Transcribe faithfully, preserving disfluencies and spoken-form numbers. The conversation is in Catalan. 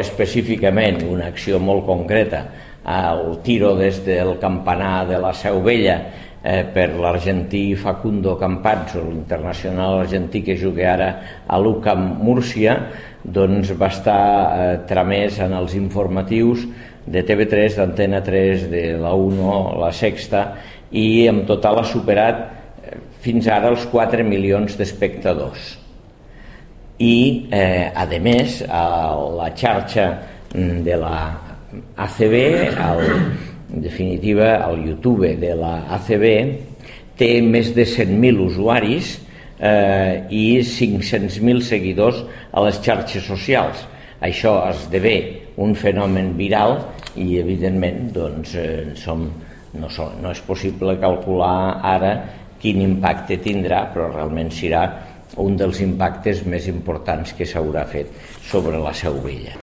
específicament una acció molt concreta, el tiro des del campanar de la Seu Vella eh, per l'argentí Facundo Campazzo, l'internacional argentí que juga ara a l'U C A M Múrcia, doncs va estar eh, tramès en els informatius de T V tres, d'Antena tres, de la Uno, la Sexta, i en total ha superat eh, fins ara els quatre milions d'espectadors. I, eh, a més, a la xarxa de la A C B, el, en definitiva, el YouTube de la A C B, té més de cent mil usuaris eh, i cinc-cents mil seguidors a les xarxes socials. Això esdevé un fenomen viral i, evidentment, doncs, eh, som, no, som, no és possible calcular ara quin impacte tindrà, però realment serà un dels impactes més importants que s'haurà fet sobre la Seu Vella.